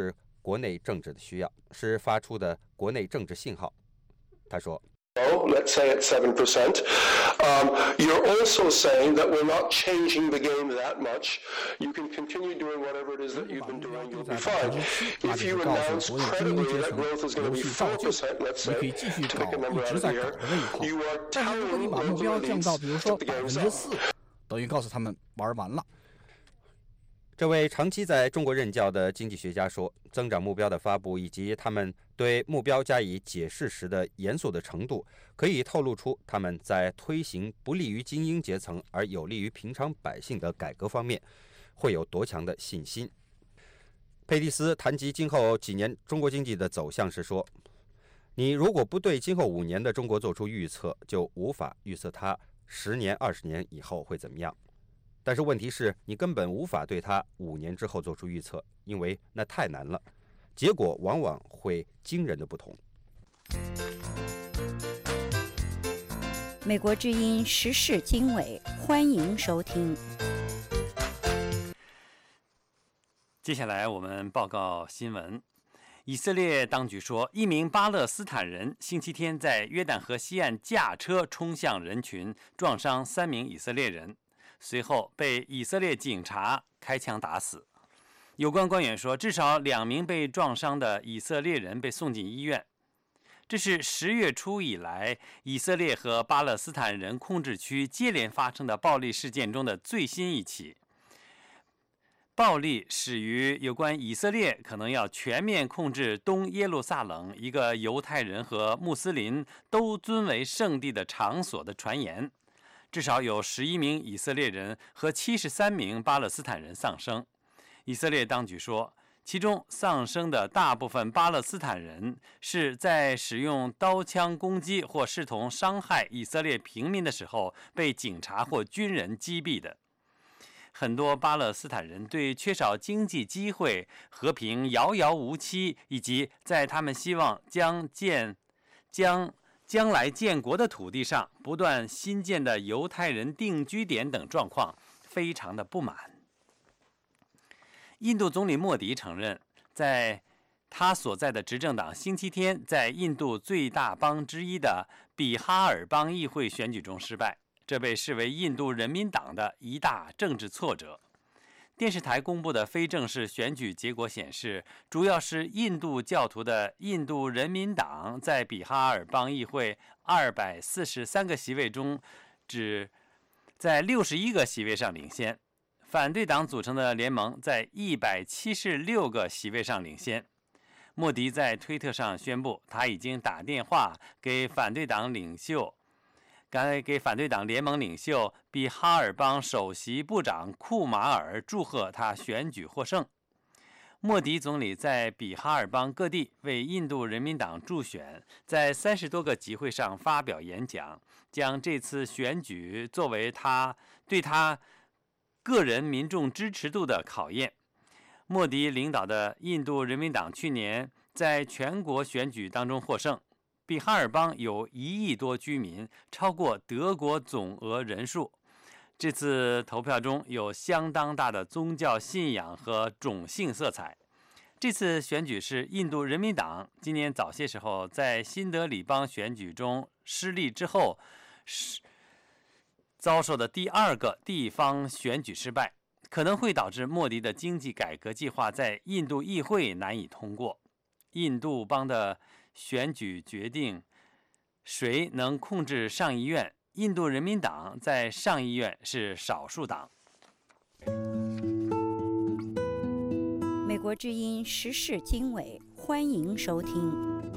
国内政治的需要，是发出的国内政治信号。他说。 Let's say at seven percent. Um, you're also saying that we're not changing the game that much. You can continue doing whatever it is that you've been doing. You'll be fine. If you announce credibly that growth is going to be four percent, let's say, to pick a number out of the air, you are telling those elites to the game is up. 等于告诉他们玩完了。 这位长期在中国任教的经济学家说，增长目标的发布以及他们对目标加以解释时的严肃的程度，可以透露出他们在推行不利于精英阶层而有利于平常百姓的改革方面会有多强的信心。佩蒂斯谈及今后几年中国经济的走向时说，你如果不对今后五年的中国做出预测，就无法预测它十年、二十年以后会怎么样。但是问题是，你根本无法对它五年之后做出预测，因为那太难了，结果往往会惊人的不同。 美国之音时事经纬，欢迎收听。 接下来我们报告新闻。以色列当局说，一名巴勒斯坦人星期天在约旦河西岸驾车冲向人群，撞伤三名以色列人。随后被以色列警察开枪打死。有关官员说，至少两名被撞伤的以色列人被送进医院。这是十月初以来以色列和巴勒斯坦人控制区接连发生的暴力事件中的最新一起。暴力始于有关以色列可能要全面控制东耶路撒冷一个犹太人和穆斯林都尊为圣地的场所的传言。至少有十一名以色列人和七十三名巴勒斯坦人丧生。以色列当局说，其中丧生的大部分巴勒斯坦人是在使用刀枪攻击或试图伤害以色列平民的时候被警察或军人击毙的。很多巴勒斯坦人对缺少经济机会、和平遥遥无期，以及在他们希望将建将将来建国的土地上不断新建的犹太人定居点等状况非常的不满。印度总理莫迪承认，在他所在的执政党星期天在印度最大邦之一的比哈尔邦议会选举中失败，这被视为印度人民党的一大政治挫折。电视台公布的非正式选举结果显示，主要是印度教徒的印度人民党在比哈尔邦议会二百四十三个席位中，只在六十一个席位上领先；反对党组成的联盟在一百七十六个席位上领先。莫迪在推特上宣布，他已经打电话给反对党领袖。该给反对党联盟领袖比哈尔邦首席部长库马尔祝贺他选举获胜。莫迪总理在比哈尔邦各地为印度人民党助选，在三十多个集会上发表演讲，将这次选举作为他对他个人民众支持度的考验。莫迪领导的印度人民党去年在全国选举当中获胜。比哈尔邦有一亿多居民，超过德国总额人数。这次投票中有相当大的宗教信仰和种姓色彩。这次选举是印度人民党今年早些时候在新德里邦选举中失利之后遭受的第二个地方选举失败，可能会导致莫迪的经济改革计划在印度议会难以通过。印度邦的选举决定谁能控制上议院，印度人民党在上议院是少数党。 美国之音时事经纬，欢迎收听。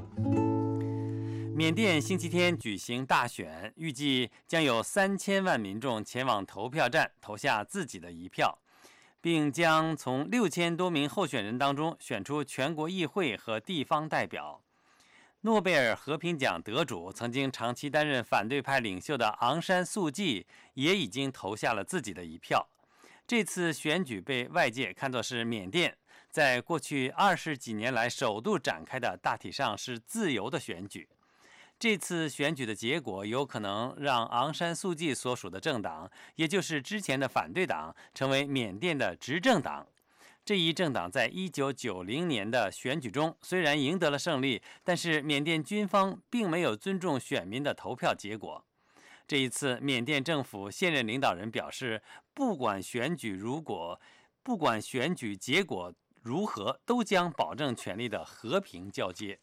缅甸星期天举行大选，预计将有三千万民众前往投票站投下自己的一票，并将从六千多名候选人当中选出全国议会和地方代表。诺贝尔和平奖得主、曾经长期担任反对派领袖的昂山素季也已经投下了自己的一票。这次选举被外界看作是缅甸在过去二十几年来首度展开的大体上是自由的选举。这次选举的结果有可能让昂山素季所属的政党，也就是之前的反对党，成为缅甸的执政党。 这一政党在一九九零年的选举中虽然赢得了胜利，但是缅甸军方并没有尊重选民的投票结果。这一次，缅甸政府现任领导人表示，不管选举如果不管选举结果如何，都将保证权力的和平交接。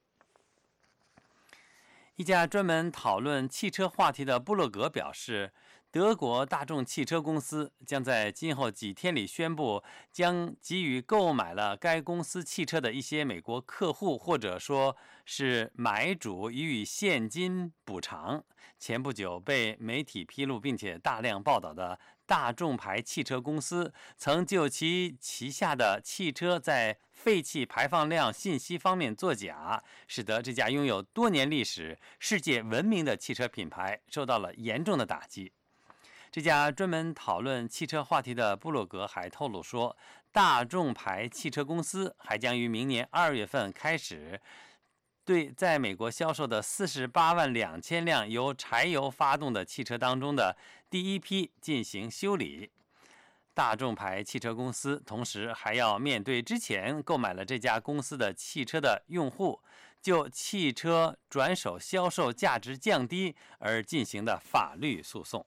一家专门讨论汽车话题的部落格表示，德国大众汽车公司将在今后几天里宣布，将给予购买了该公司汽车的一些美国客户或者说是买主予以现金补偿。前不久被媒体披露并且大量报道的大众牌汽车公司，曾就其旗下的汽车在废气排放量信息方面作假，使得这家拥有多年历史、世界闻名的汽车品牌受到了严重的打击。这家专门讨论汽车话题的部落格还透露说，大众牌汽车公司还将于明年二月份开始对在美国销售的四十八万两千辆由柴油发动的汽车当中的第一批进行修理。大众牌汽车公司同时还要面对之前购买了这家公司的汽车的用户就汽车转手销售价值降低而进行的法律诉讼。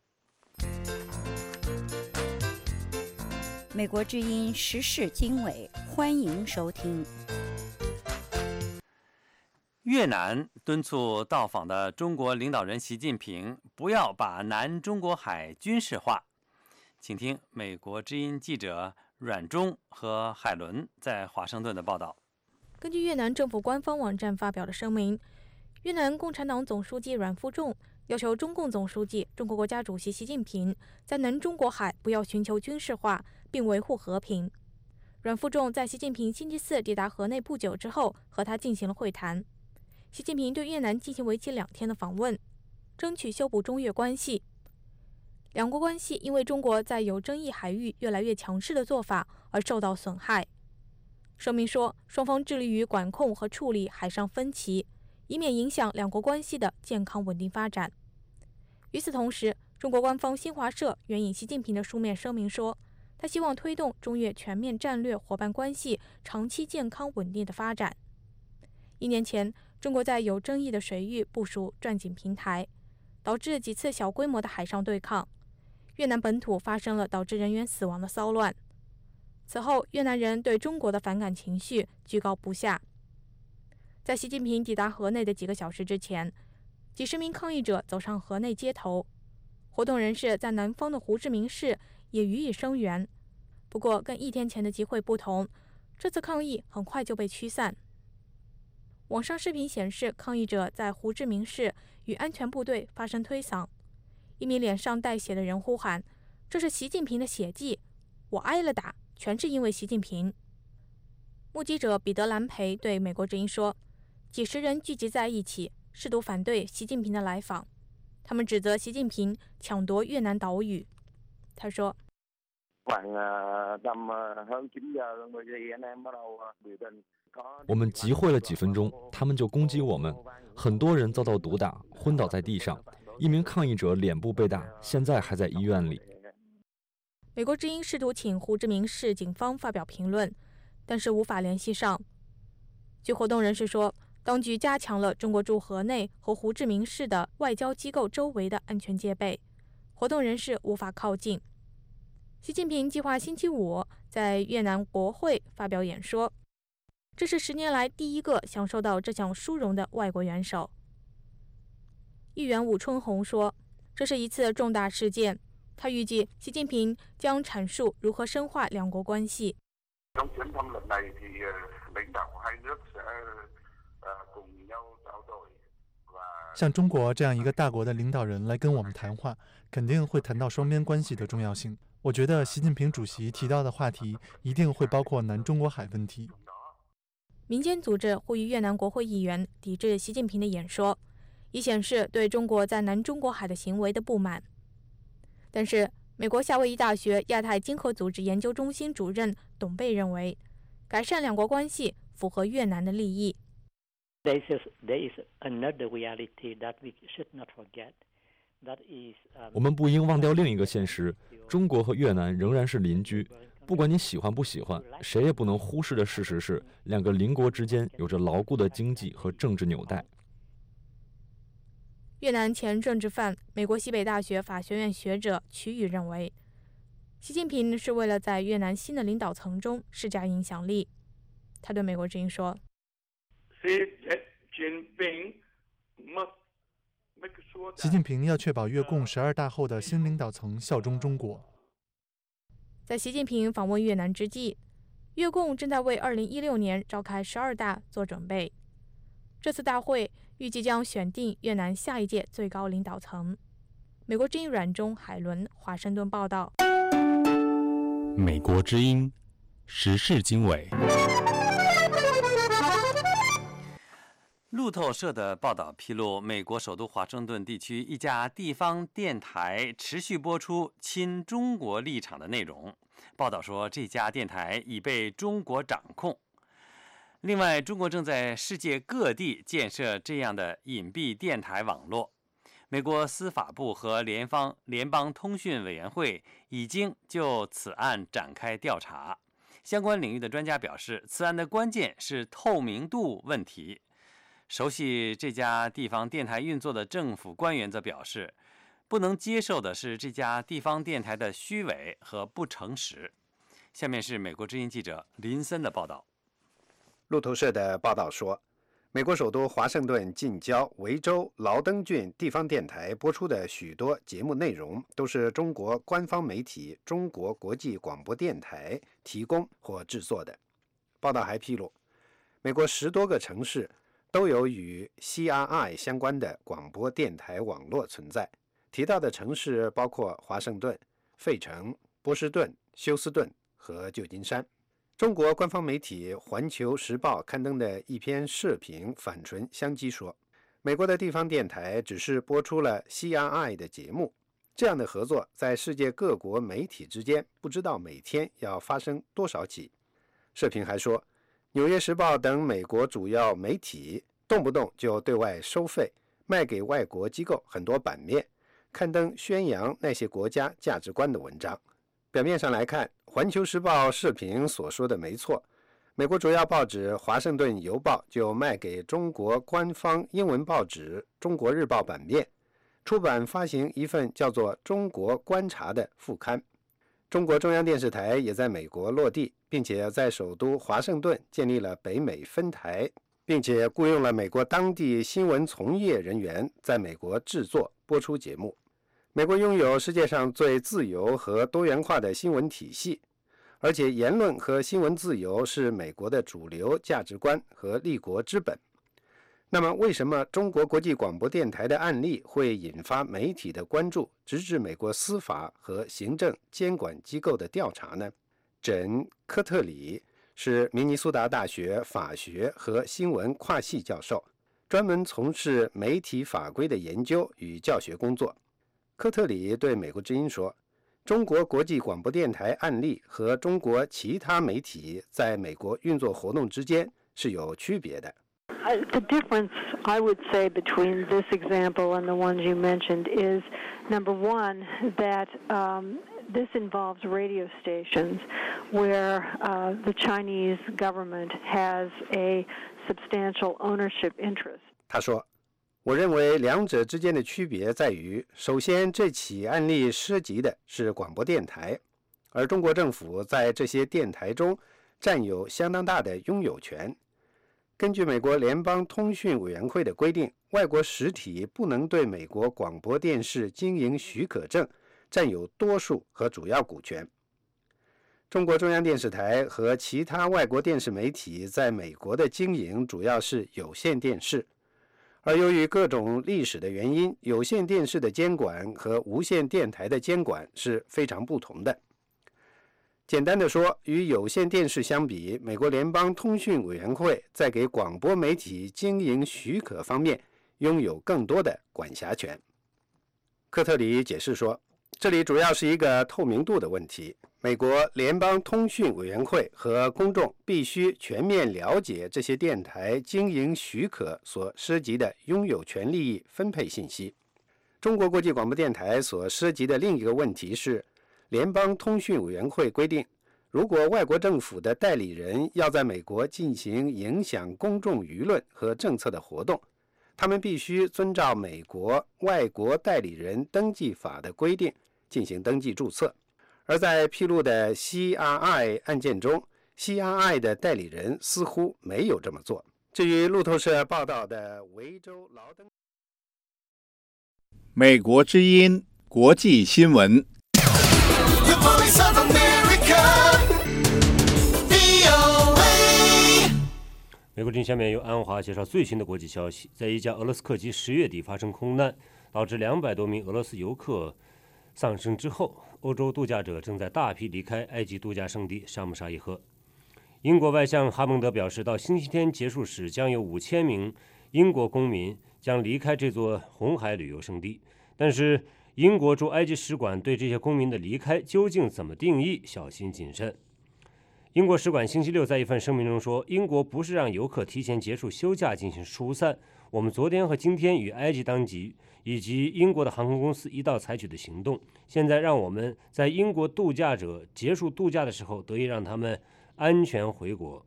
美国之音时事经纬，欢迎收听。 越南敦促到访的中国领导人习近平不要把南中国海军事化。请听美国之音记者阮忠和海伦在华盛顿的报道。 根据越南政府官方网站发表的声明，越南共产党总书记阮富仲要求中共总书记、中国国家主席习近平在南中国海不要寻求军事化，并维护和平。阮富仲在习近平星期四抵达河内不久之后和他进行了会谈。习近平对越南进行为期两天的访问，争取修补中越关系。两国关系因为中国在有争议海域越来越强势的做法而受到损害。声明说，双方致力于管控和处理海上分歧，以免影响两国关系的健康稳定发展。与此同时，中国官方新华社援引习近平的书面声明说，他希望推动中越全面战略伙伴关系长期健康稳定的发展。一年前，中国在有争议的水域部署钻井平台，导致几次小规模的海上对抗。越南本土发生了导致人员死亡的骚乱。此后，越南人对中国的反感情绪居高不下。在习近平抵达河内的几个小时之前，几十名抗议者走上河内街头，活动人士在南方的胡志明市也予以声援。不过，跟一天前的集会不同，这次抗议很快就被驱散。网上视频显示，抗议者在胡志明市与安全部队发生推搡。一名脸上带血的人呼喊：“这是习近平的血迹，我挨了打，全是因为习近平。”目击者彼得·兰培对美国之音说：“几十人聚集在一起，试图反对习近平的来访。他们指责习近平抢夺越南岛屿。”他说：“ 我们集会了几分钟，他们就攻击我们，很多人遭到毒打，昏倒在地上。一名抗议者脸部被打，现在还在医院里。” 美国之音试图请胡志明市警方发表评论，但是无法联系上。据活动人士说，当局加强了中国驻河内和胡志明市的外交机构周围的安全戒备，活动人士无法靠近。习近平计划星期五在越南国会发表演说，这是十年来第一个享受到这项殊荣的外国元首。议员武春红说，这是一次重大事件，他预计习近平将阐述如何深化两国关系。 像中国这样一个大国的领导人来跟我们谈话，肯定会谈到双边关系的重要性。我觉得习近平主席提到的话题一定会包括南中国海问题。 民间组织呼吁越南国会议员抵制习近平的演说，以显示对中国在南中国海的行为的不满。但是，美国夏威夷大学亚太经合组织研究中心主任董贝认为，改善两国关系符合越南的利益。 我们不应忘掉另一个现实：中国和越南仍然是邻居， 不管你喜欢不喜欢，谁也不能忽视的事实是，两个邻国之间有着牢固的经济和政治纽带。 越南前政治犯、美国西北大学法学院学者曲宇认为，习近平是为了在越南新的领导层中施加影响力。他对美国之音说：“ 习近平要确保越共十二大后的新领导层效忠中国。” 在习近平访问越南之际，越共正在为二零一六年召开十二大做准备。这次大会预计将选定越南下一届最高领导层。美国之音阮中、海伦华盛顿报道。 美国之音时事经纬。 路透社的报道披露，美国首都华盛顿地区一家地方电台持续播出亲中国立场的内容。报道说，这家电台已被中国掌控。另外，中国正在世界各地建设这样的隐蔽电台网络。美国司法部和联邦联邦通讯委员会已经就此案展开调查。相关领域的专家表示，此案的关键是透明度问题。熟悉这家地方电台运作的政府官员则表示，不能接受的是这家地方电台的虚伪和不诚实。下面是美国之音记者林森的报道。 路透社的报道说，美国首都华盛顿近郊维州劳登郡地方电台播出的许多节目内容都是中国官方媒体中国国际广播电台提供或制作的。报道还披露，美国十多个城市都有与 C R I 相关的广播电台网络存在，提到的城市包括华盛顿、费城、波士顿、休斯顿和旧金山。中国官方媒体《环球时报》刊登的一篇社评反唇相讥说，美国的地方电台只是播出了 C R I 的节目，这样的合作在世界各国媒体之间不知道每天要发生多少起。社评还说，《纽约时报》等美国主要媒体动不动就对外收费，卖给外国机构很多版面，刊登宣扬那些国家价值观的文章。表面上来看，《环球时报》社评所说的没错，美国主要报纸《华盛顿邮报》就卖给中国官方英文报纸《中国日报》版面，出版发行一份叫做《中国观察》的副刊。中国中央电视台也在美国落地，并且在首都华盛顿建立了北美分台，并且雇佣了美国当地新闻从业人员在美国制作播出节目。美国拥有世界上最自由和多元化的新闻体系，而且言论和新闻自由是美国的主流价值观和立国之本。那么，为什么中国国际广播电台的案例会引发媒体的关注，直至美国司法和行政监管机构的调查呢？珍·科特里是明尼苏达大学法学和新闻跨系教授，专门从事媒体法规的研究与教学工作。科特里对美国之音说，中国国际广播电台案例和中国其他媒体在美国运作活动之间是有区别的。 Uh, the difference, I would say, between this example and the ones you mentioned is, number one, that um, this involves radio stations where uh, the Chinese government has a substantial ownership interest. 他说，我认为两者之间的区别在于，首先，这起案例涉及的是广播电台，而中国政府在这些电台中占有相当大的拥有权。根据美国联邦通讯委员会的规定，外国实体不能对美国广播电视经营许可证占有多数和主要股权。中国中央电视台和其他外国电视媒体在美国的经营主要是有线电视，而由于各种历史的原因，有线电视的监管和无线电台的监管是非常不同的。简单的说，与有线电视相比，美国联邦通讯委员会在给广播媒体经营许可方面拥有更多的管辖权。科特里解释说，这里主要是一个透明度的问题。美国联邦通讯委员会和公众必须全面了解这些电台经营许可所涉及的拥有权利益分配信息。中国国际广播电台所涉及的另一个问题是，联邦通讯委员会规定， 如果外国政府的代理人要在美国进行影响公众舆论和政策的活动，他们必须遵照美国外国代理人登记法的规定进行登记注册。而在披露的 C R I 案件中， C R I 的代理人似乎没有这么做。至于路透社报道的维州劳登， 美国之音国际新闻。 美国之音下面由安华介绍最新的国际消息。在一架俄罗斯客机十月底发生空难，导致两百多名俄罗斯游客丧生之后，欧洲度假者正在大批离开埃及度假胜地沙姆沙伊赫。英国外相哈蒙德表示，到星期天结束时，将有五千名英国公民将离开这座红海旅游胜地。但是，英国驻埃及使馆对这些公民的离开究竟怎么定义，小心谨慎。英国使馆星期六在一份声明中说，英国不是让游客提前结束休假进行疏散，我们昨天和今天与埃及当局以及英国的航空公司一道采取的行动，现在让我们在英国度假者结束度假的时候得以让他们安全回国。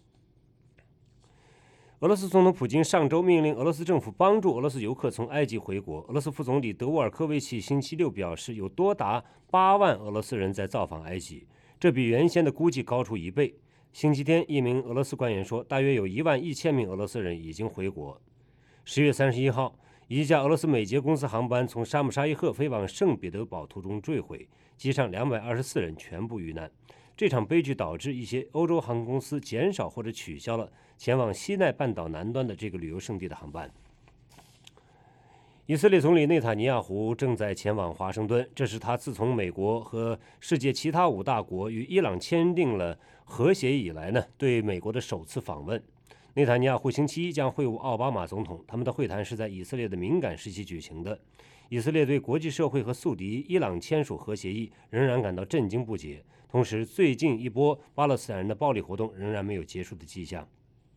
俄罗斯总统普京上周命令俄罗斯政府帮助俄罗斯游客从埃及回国。俄罗斯副总理德沃尔科维奇星期六表示，有多达八万俄罗斯人在造访埃及，这比原先的估计高出一倍。星期天，一名俄罗斯官员说，大约有一万一千名俄罗斯人已经回国。十月三十一号，一架俄罗斯美捷公司航班从沙姆沙伊赫飞往圣彼得堡途中坠毁，机上两百二十四人全部遇难。这场悲剧导致一些欧洲航空公司减少或者取消了前往西奈半岛南端的这个旅游胜地的航班。以色列总理内塔尼亚胡正在前往华盛顿，这是他自从美国和世界其他五大国与伊朗签订了核协议以来呢，对美国的首次访问。内塔尼亚胡星期一将会晤奥巴马总统，他们的会谈是在以色列的敏感时期举行的。以色列对国际社会和宿敌伊朗签署核协议仍然感到震惊不解，同时最近一波巴勒斯坦人的暴力活动仍然没有结束的迹象。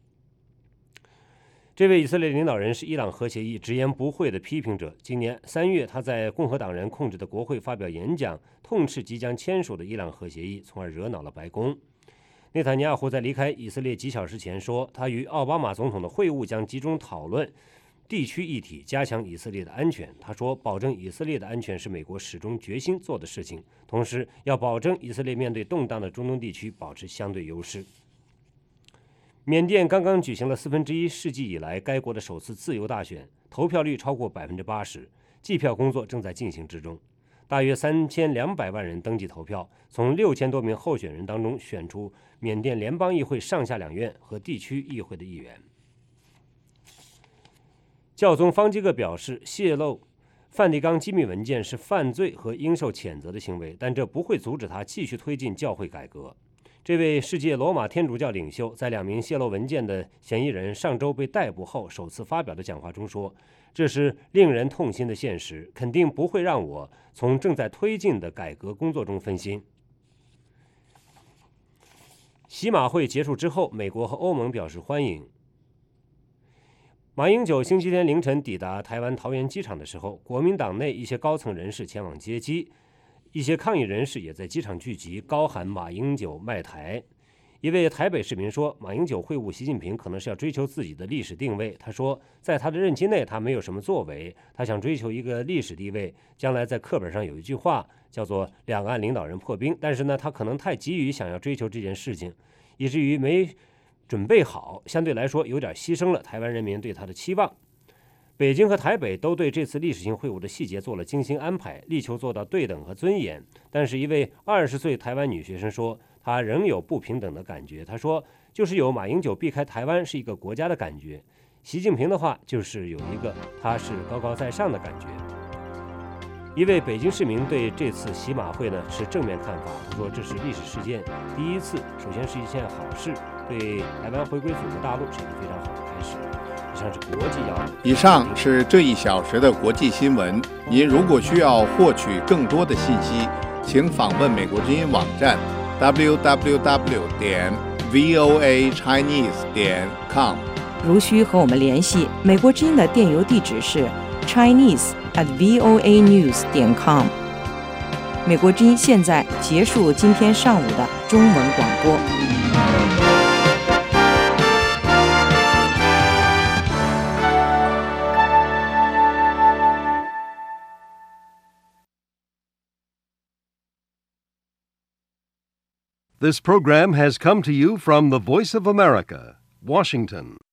这位以色列领导人是伊朗核协议直言不讳的批评者。今年三月，他在共和党人控制的国会发表演讲，痛斥即将签署的伊朗核协议，从而惹恼了白宫。内塔尼亚胡在离开以色列几小时前说，他与奥巴马总统的会晤将集中讨论地区议题，加强以色列的安全。他说，保证以色列的安全是美国始终决心做的事情，同时要保证以色列面对动荡的中东地区保持相对优势。缅甸刚刚举行了四分之一世纪以来该国的首次自由大选，投票率超过百分之八十，计票工作正在进行之中。大约三千两百万人登记投票，从六千多名候选人当中选出缅甸联邦议会上下两院和地区议会的议员。教宗方济各表示，泄露梵蒂冈机密文件是犯罪和应受谴责的行为，但这不会阻止他继续推进教会改革。这位世界罗马天主教领袖在两名泄露文件的嫌疑人上周被逮捕后首次发表的讲话中说，这是令人痛心的现实，肯定不会让我从正在推进的改革工作中分心。喜马会结束之后，美国和欧盟表示欢迎。马英九星期天凌晨抵达台湾桃园机场的时候，国民党内一些高层人士前往接机，一些抗议人士也在机场聚集，高喊马英九卖台。一位台北市民说，马英九会晤习近平可能是要追求自己的历史定位。他说，在他的任期内他没有什么作为，他想追求一个历史地位，将来在课本上有一句话叫做两岸领导人破冰，但是呢他可能太急于想要追求这件事情，以至于没准备好，相对来说有点牺牲了台湾人民对他的期望。北京和台北都对这次历史性会晤的细节做了精心安排，力求做到对等和尊严。但是一位二十岁台湾女学生说，她仍有不平等的感觉。她说，就是有马英九避开台湾是一个国家的感觉，习近平的话就是有一个他是高高在上的感觉。一位北京市民对这次喜马会呢持正面看法，他说，这是历史事件第一次，首先是一件好事，对台湾回归祖国大陆是一个非常好的开始。以上是国际要闻。 以上是这一小时的国际新闻。您如果需要获取更多的信息，请访问美国之音网站 double-u double-u double-u 点 v o a chinese 点 com。 如需和我们联系，美国之音的电邮地址是 chinese at v o a news 点 com。 美国之音现在结束今天上午的中文广播。 This program has come to you from the Voice of America, Washington.